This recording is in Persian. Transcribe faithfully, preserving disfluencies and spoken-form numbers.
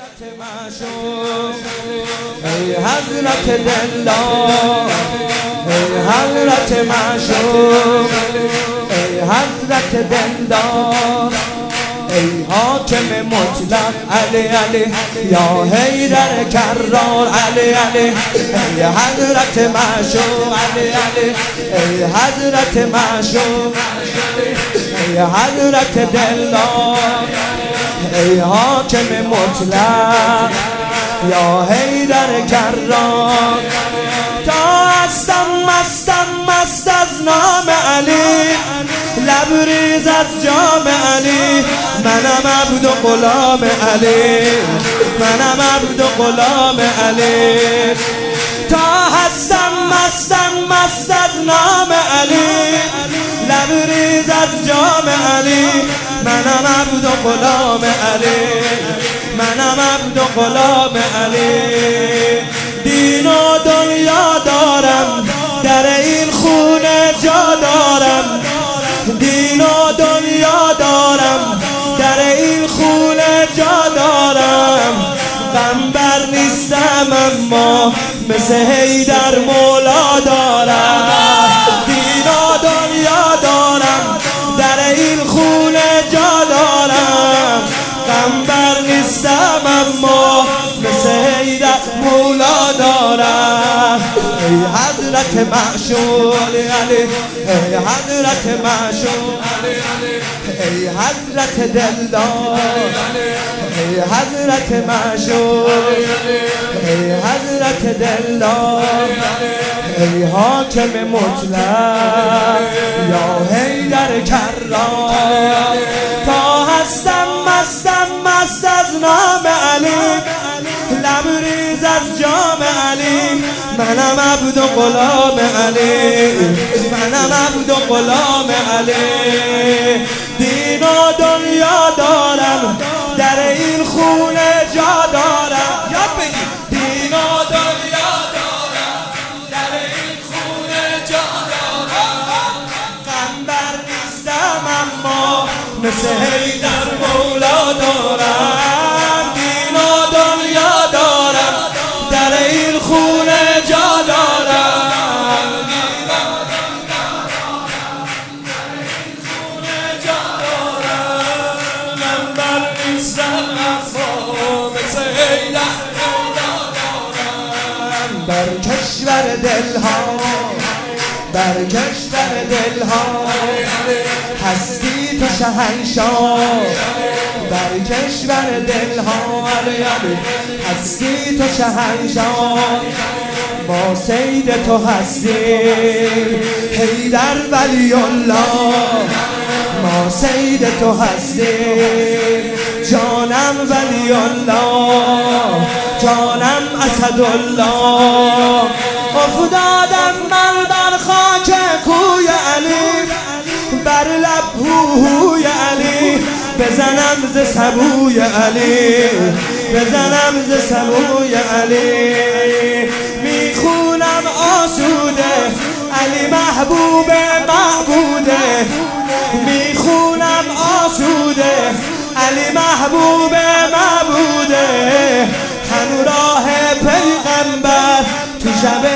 ای حضرت دلدار، ای حضرت معشوق، ای حضرت دلدار، ای حاکم مطلق علی علی یا حیدر کرار علی علی، ای حضرت معشوق علی علی، ای حضرت معشوق، ای حضرت دلدار، ای حاکم مطلق یا حیدر کرار. تا هستم مستم مست از نام علی، لبریز از جام علی، منم عبد و غلام علی، منم عبد و غلام علی. تا هستم مستم مست از نام علی، لبریز از جام علی، منم عبد و غلام علی، منم عبد و غلام علی. دین و دنیا دارم، در این خونه جا دارم، دین و دنیا دارم، در این خونه جا دارم. غم بر نیستم اما مثل حیدر مولا دارم، دین و دنیا دارم، در این خونه جا دارم. غم بر نیستم اما مثل حیدر مولا دارم. ای حضرت معشوق علی، ای حضرت معشوق، ای حضرت دلدار، ای حضرت معشوق، ای حضرت دلدار، ای حاکم مطلق یا حیدر کرار. تا هستم مستم مست از نام علی، لبریز از جام علی، منم عبد و غلام علی، منم عبد و غلام علی. دین و دنیا دارم، در این خونه جا دارم. یاد بگید دین و دنیا دارم، در این خونه جا دارم. غم بر نیستم اما مثل حیدر مولا دارم. دین و دنیا دارم، در این خونه جا دارم. من بر نیستم اما مثل حیدر مولا دارم. بر کشور دلها، بر کشور دلها، هستی تو شهنشاه. بر کشور دلها هستی تو شهنشاه. ما سید تو هستیم حیدر ولی الله، ما سید تو هستیم جانم ولی الله، جانم اسدالله. افتادم من بر خاک کوی علی، بر لب هوی علی، بزنم ز سبوی علی، بزنم ز سبوی علی. میخونم آسوده علی محبوب معبوده، میخونم آسوده علی محبوب معبوده. همراه پیغمبر تو شب